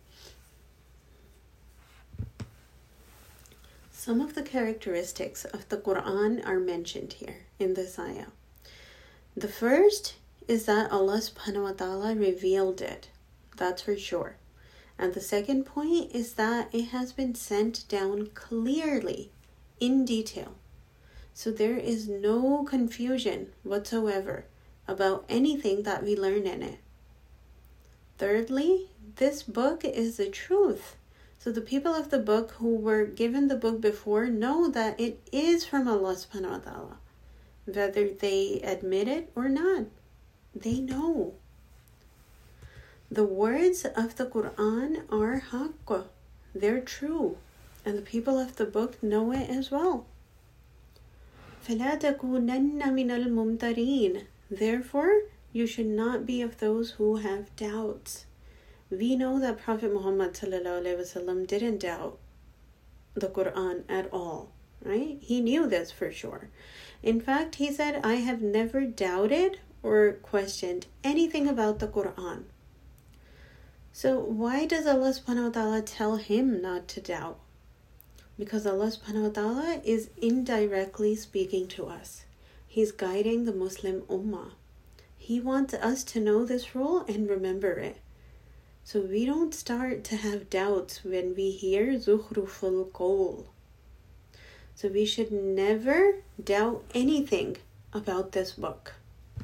Some of the characteristics of the Quran are mentioned here in this ayah. The first is that Allah subhanahu wa ta'ala revealed it. That's for sure. And the second point is that it has been sent down clearly, in detail. So there is no confusion whatsoever about anything that we learn in it. Thirdly, this book is the truth. So the people of the book who were given the book before know that it is from Allah subhanahu wa ta'ala. Whether they admit it or not, they know. The words of the Quran are haqq. They're true. And the people of the book know it as well. فَلَا تَكُونَنَّ مِنَ الْمُمْتَرِينَ. Therefore, you should not be of those who have doubts. We know that Prophet Muhammad ﷺ didn't doubt the Quran at all, right? He knew this for sure. In fact, he said, I have never doubted or questioned anything about the Quran. So why does Allah subhanahu wa ta'ala tell him not to doubt? Because Allah subhanahu wa ta'ala is indirectly speaking to us. He's guiding the Muslim Ummah. He wants us to know this rule and remember it. So we don't start to have doubts when we hear Zukhruful Qawl. So we should never doubt anything about this book.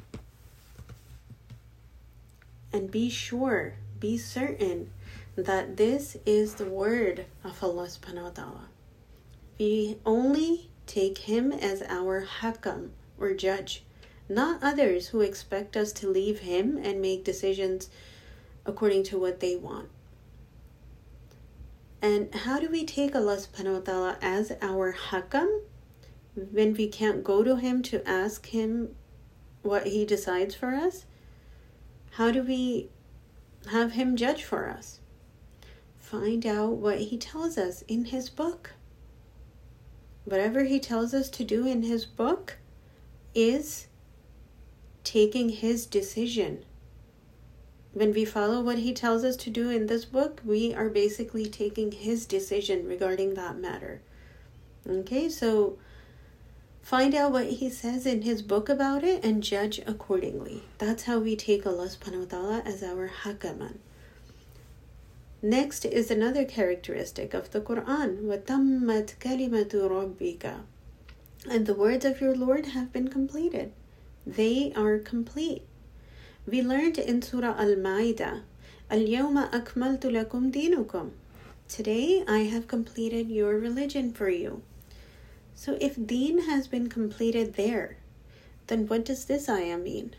And be sure, be certain that this is the word of Allah subhanahu wa ta'ala. We only take Him as our hakam or judge, not others who expect us to leave Him and make decisions according to what they want. And how do we take Allah subhanahu wa ta'ala as our hakam when we can't go to Him to ask Him what He decides for us? How do we have Him judge for us? Find out what He tells us in His book. Whatever He tells us to do in His book is taking His decision. When we follow what He tells us to do in this book, we are basically taking His decision regarding that matter. Okay, so find out what He says in His book about it and judge accordingly. That's how we take Allah subhanahu wa ta'ala as our hakaman. Next is another characteristic of the Quran. وَتَمَّتْ كَلِمَةُ رَبِّكَ. And the words of your Lord have been completed. They are complete. We learned in Surah Al-Ma'idah, الْيَوْمَ أَكْمَلْتُ لَكُمْ دِينُكُمْ. Today I have completed your religion for you. So if deen has been completed there, then what does this ayah mean?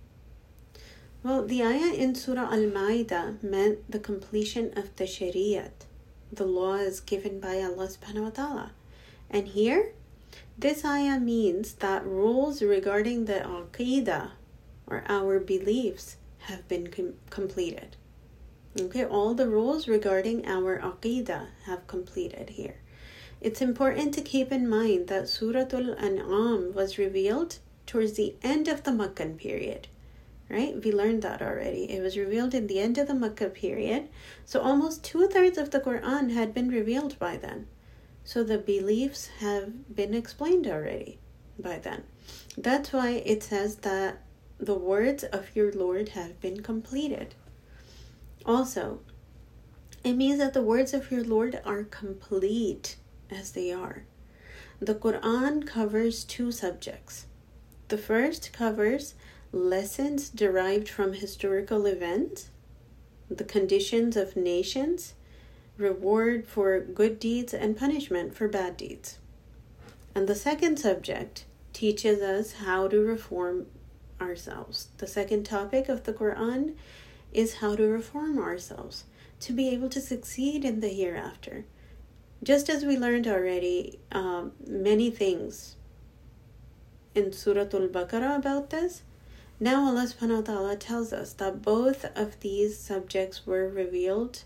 Well, the ayah in Surah Al-Ma'idah meant the completion of the Shariat, the laws given by Allah subhanahu wa ta'ala. And here, this ayah means that rules regarding the Aqidah, or our beliefs, have been completed. Okay, all the rules regarding our Aqidah have completed here. It's important to keep in mind that Surah Al-An'am was revealed towards the end of the Meccan period. Right? We learned that already. It was revealed in the end of the Makkah period. So almost 2/3 of the Quran had been revealed by then. So the beliefs have been explained already by then. That's why it says that the words of your Lord have been completed. Also, it means that the words of your Lord are complete as they are. The Quran covers 2 subjects. The first covers lessons derived from historical events, the conditions of nations, reward for good deeds and punishment for bad deeds. And the second subject teaches us how to reform ourselves. The second topic of the Quran is how to reform ourselves to be able to succeed in the hereafter. Just as we learned already many things in Surah Al-Baqarah about this, now Allah subhanahu wa ta'ala tells us that both of these subjects were revealed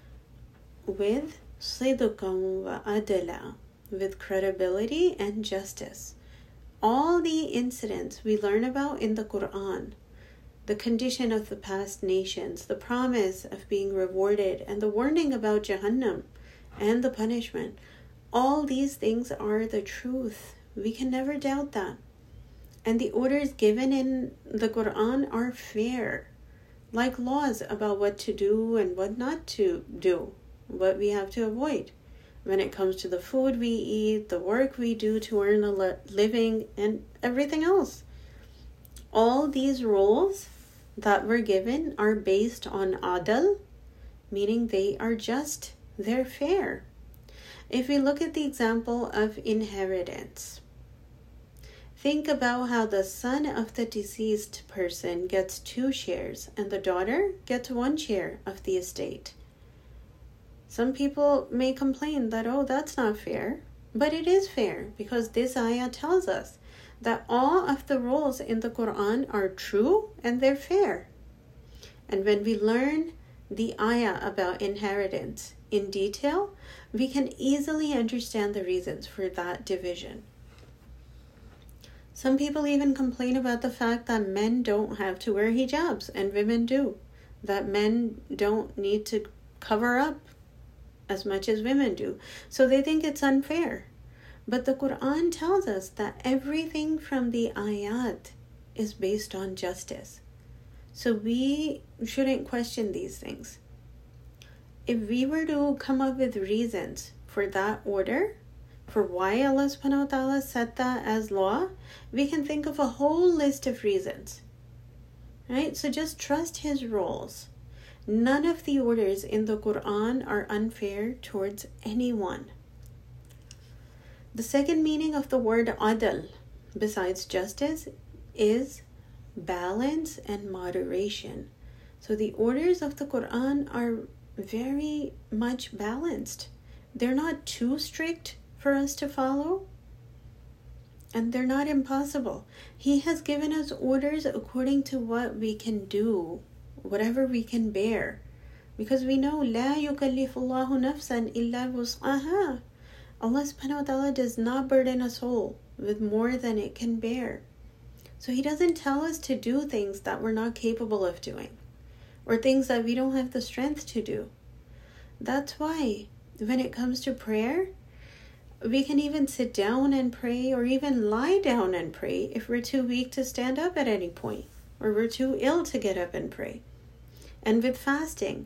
with sidqan wa adla, with credibility and justice. All the incidents we learn about in the Quran, the condition of the past nations, the promise of being rewarded, and the warning about Jahannam and the punishment, all these things are the truth. We can never doubt that. And the orders given in the Quran are fair, like laws about what to do and what not to do, what we have to avoid when it comes to the food we eat, the work we do to earn a living, and everything else. All these rules that were given are based on adl, meaning they are just, they're fair. If we look at the example of inheritance, think about how the son of the deceased person gets 2 shares and the daughter gets 1 share of the estate. Some people may complain that, oh, that's not fair. But it is fair because this ayah tells us that all of the rules in the Quran are true and they're fair. And when we learn the ayah about inheritance in detail, we can easily understand the reasons for that division. Some people even complain about the fact that men don't have to wear hijabs and women do. That men don't need to cover up as much as women do. So they think it's unfair. But the Quran tells us that everything from the ayat is based on justice. So we shouldn't question these things. If we were to come up with reasons for that order, for why Allah subhanahu wa ta'ala set that as law, we can think of a whole list of reasons. Right? So just trust His rules. None of the orders in the Quran are unfair towards anyone. The second meaning of the word adl, besides justice, is balance and moderation. So the orders of the Quran are very much balanced. They're not too strict for us to follow, and they're not impossible. He has given us orders according to what we can do, whatever we can bear, because we know لا يكلف الله نفسا إلا وسعها. Allah subhanahu wa ta'ala does not burden a soul with more than it can bear. So He doesn't tell us to do things that we're not capable of doing, or things that we don't have the strength to do. That's why when it comes to prayer, we can even sit down and pray, or even lie down and pray if we're too weak to stand up at any point, or we're too ill to get up and pray. And with fasting,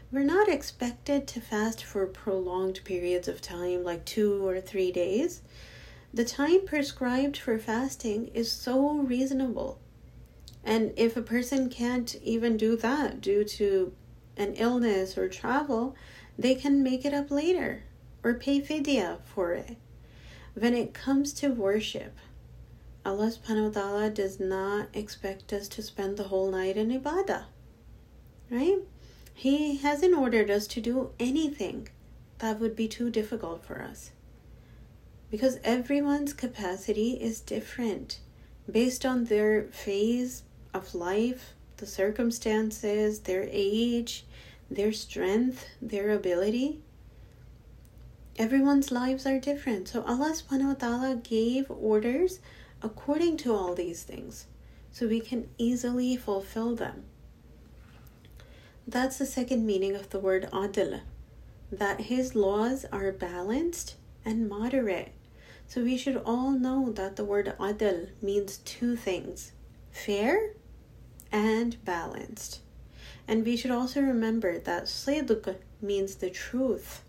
We're not expected to fast for prolonged periods of time, like 2 or 3 days. The time prescribed for fasting is so reasonable. And if a person can't even do that due to an illness or travel, they can make it up later or pay fidya for it. When it comes to worship, Allah subhanahu wa ta'ala does not expect us to spend the whole night in ibadah, right? He hasn't ordered us to do anything that would be too difficult for us. Because everyone's capacity is different based on their phase of life, the circumstances, their age, their strength, their ability. Everyone's lives are different. So Allah subhanahu wa ta'ala gave orders according to all these things, so we can easily fulfill them. That's the second meaning of the word adl, that his laws are balanced and moderate. So we should all know that the word adl means two things: fair and balanced. And we should also remember that sidq means the truth.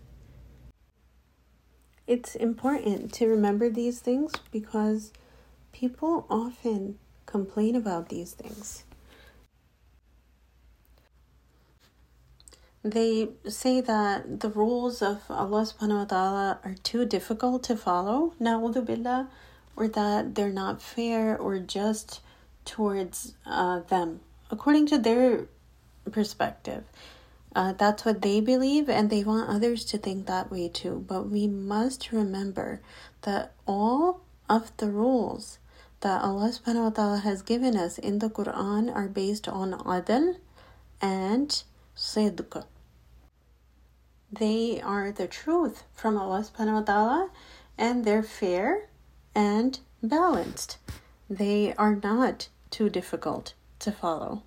It's important to remember these things because people often complain about these things. They say that the rules of Allah subhanahu wa ta'ala are too difficult to follow, na'udhu billah, or that they're not fair or just towards them, according to their perspective. That's what they believe, and they want others to think that way too. But we must remember that all of the rules that Allah subhanahu wa ta'ala has given us in the Quran are based on adl and sidq. They are the truth from Allah subhanahu wa ta'ala, and they're fair and balanced. They are not too difficult to follow.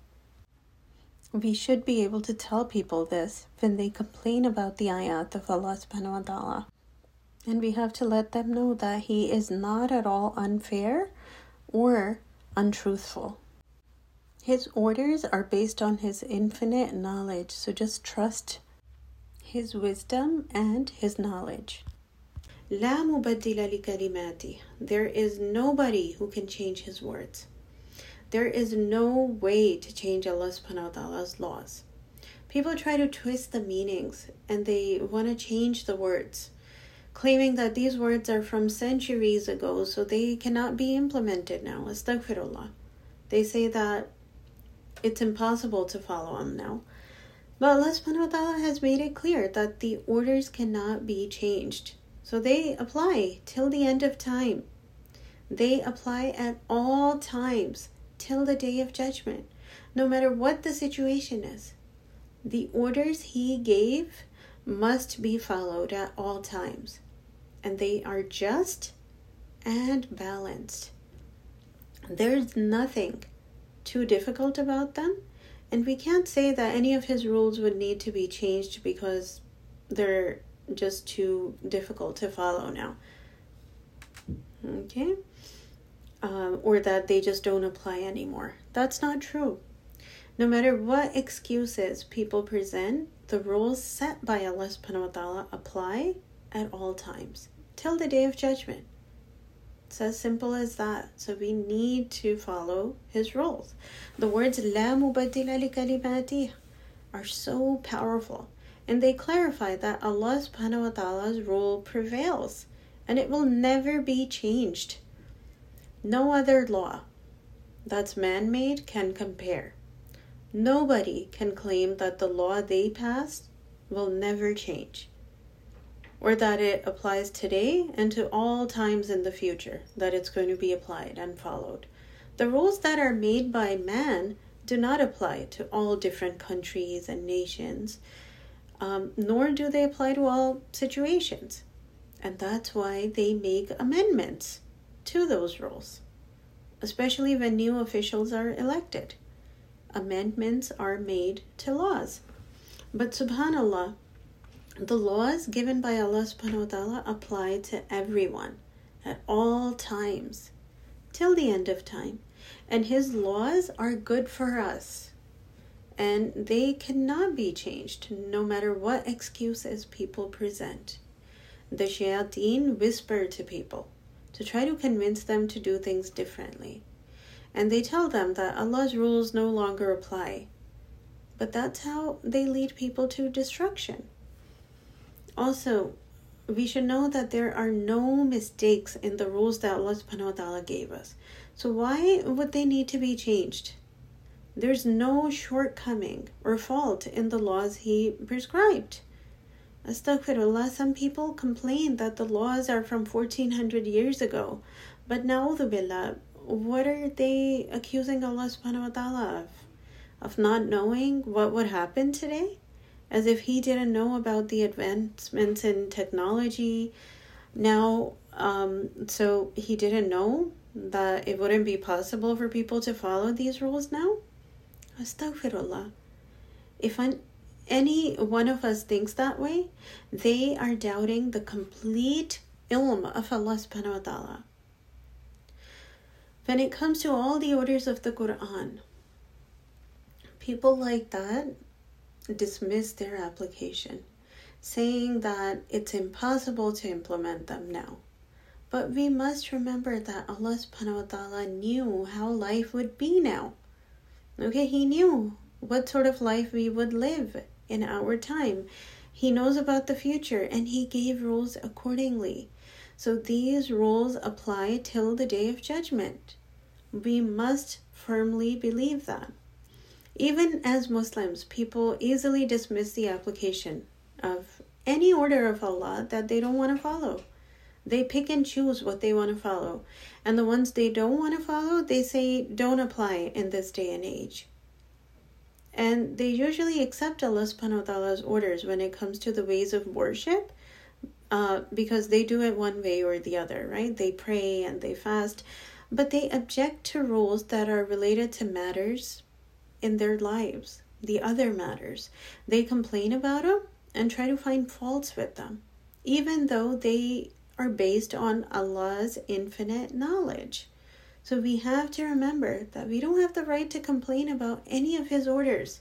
We should be able to tell people this when they complain about the ayat of Allah subhanahu wa ta'ala. And we have to let them know that He is not at all unfair or untruthful. His orders are based on His infinite knowledge, so just trust His wisdom and His knowledge. لا مبدل لكلماته. There is nobody who can change His words. There is no way to change Allah subhanahu wa ta'ala's laws. People try to twist the meanings and they want to change the words, claiming that these words are from centuries ago, so they cannot be implemented now. Astaghfirullah. They say that it's impossible to follow them now. But Allah subhanahu wa ta'ala has made it clear that the orders cannot be changed. So they apply till the end of time. They apply at all times till the day of judgment, no matter what the situation is. The orders He gave must be followed at all times, and they are just and balanced. There's nothing too difficult about them, and we can't say that any of His rules would need to be changed because they're just too difficult to follow now. Okay? Or that they just don't apply anymore. That's not true. No matter what excuses people present, the rules set by Allah subhanahu wa ta'ala apply at all times, till the day of judgment. It's as simple as that. So we need to follow His rules. The words لا مبدل لكلماته are so powerful, and they clarify that Allah subhanahu wa ta'ala's rule prevails, and it will never be changed. No other law that's man-made can compare. Nobody can claim that the law they passed will never change, or that it applies today and to all times in the future, that it's going to be applied and followed. The rules that are made by man do not apply to all different countries and nations, nor do they apply to all situations. And that's why they make amendments to those rules, especially when new officials are elected. Amendments are made to laws. But subhanallah, the laws given by Allah subhanahu wa ta'ala apply to everyone at all times till the end of time. And His laws are good for us. and they cannot be changed no matter what excuses people present. The shayateen whisper to people to try to convince them to do things differently. And they tell them that Allah's rules no longer apply. But that's how they lead people to destruction. Also, we should know that there are no mistakes in the rules that Allah subhanahu wa ta'ala gave us. So why would they need to be changed? There's no shortcoming or fault in the laws He prescribed. Astaghfirullah, some people complain that the laws are from 1400 years ago. But na'udhu billah, what are they accusing Allah subhanahu wa ta'ala of? Of not knowing what would happen today? As if He didn't know about the advancements in technology now. So He didn't know that it wouldn't be possible for people to follow these rules now? Astaghfirullah. If any one of us thinks that way, they are doubting the complete ilm of Allah subhanahu wa ta'ala. When it comes to all the orders of the Quran, people like that dismiss their application, saying that it's impossible to implement them now. But we must remember that Allah subhanahu wa ta'ala knew how life would be now. Okay, He knew what sort of life we would live in our time. He knows about the future, and He gave rules accordingly. So these rules apply till the day of judgment. We must firmly believe that. Even as Muslims, people easily dismiss the application of any order of Allah that they don't want to follow. They pick and choose what they want to follow. And the ones they don't want to follow, they say don't apply in this day and age. And they usually accept Allah subhanahu wa ta'ala's orders when it comes to the ways of worship, because they do it one way or the other, right? They pray and they fast, but they object to rules that are related to matters in their lives, the other matters. They complain about them and try to find faults with them, even though they are based on Allah's infinite knowledge. So we have to remember that we don't have the right to complain about any of His orders.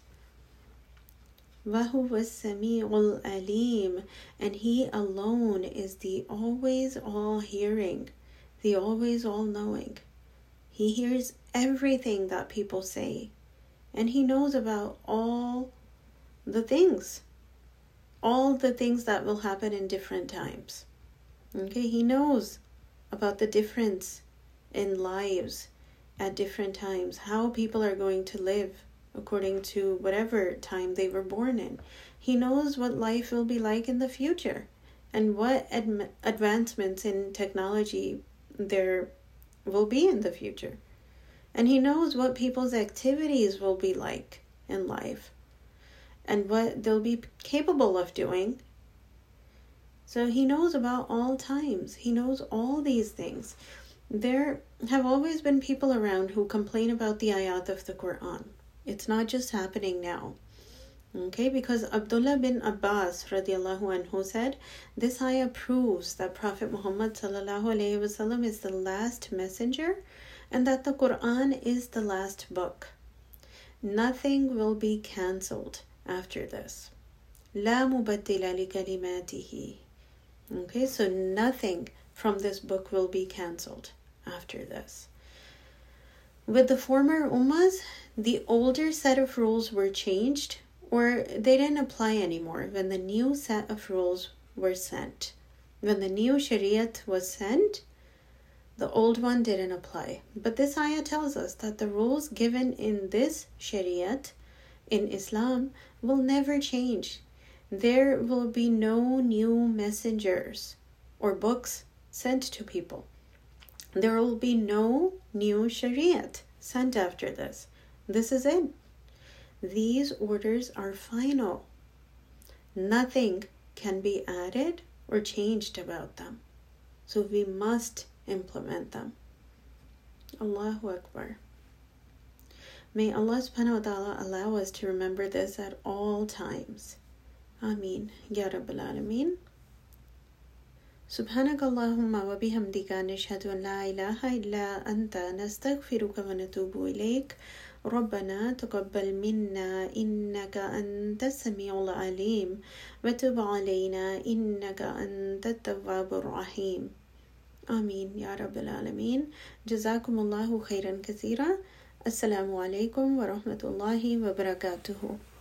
وَهُوَ السَّمِيعُ الْعَلِيمُ, and He alone is the always all-hearing, the always all-knowing. He hears everything that people say, and He knows about all the things that will happen in different times. Okay, He knows about the difference in lives at different times, how people are going to live according to whatever time they were born in. He knows what life will be like in the future and what advancements in technology there will be in the future. And He knows what people's activities will be like in life and what they'll be capable of doing. So He knows about all times. He knows all these things. There have always been people around who complain about the ayat of the Quran. It's not just happening now. Okay, because Abdullah bin Abbas radiallahu anhu said, this ayah proves that Prophet Muhammad sallallahu alaihi wasallam is the last messenger and that the Quran is the last book. Nothing will be cancelled after this. لا مبدل لكلماته. Okay, so nothing from this book will be cancelled after this. With the former ummas, the older set of rules were changed, or they didn't apply anymore when the new set of rules were sent. When the new Shariat was sent, the old one didn't apply. But this ayah tells us that the rules given in this Shariat, in Islam, will never change. There will be no new messengers or books sent to people. There will be no new Shariat sent after this. This is it. These orders are final. Nothing can be added or changed about them. So we must implement them. Allahu Akbar. May Allah subhanahu wa ta'ala allow us to remember this at all times. Ameen. Ya Rabbil Alameen. سبحانك اللهم وبحمدك نشهد أن لا إله إلا أنت نستغفرك ونتوب إليك ربنا تقبل منا إنك أنت السميع العليم وتب علينا إنك أنت التواب الرحيم. آمين يا رب العالمين. جزاكم الله خيرا كثيرا. السلام عليكم ورحمة الله وبركاته.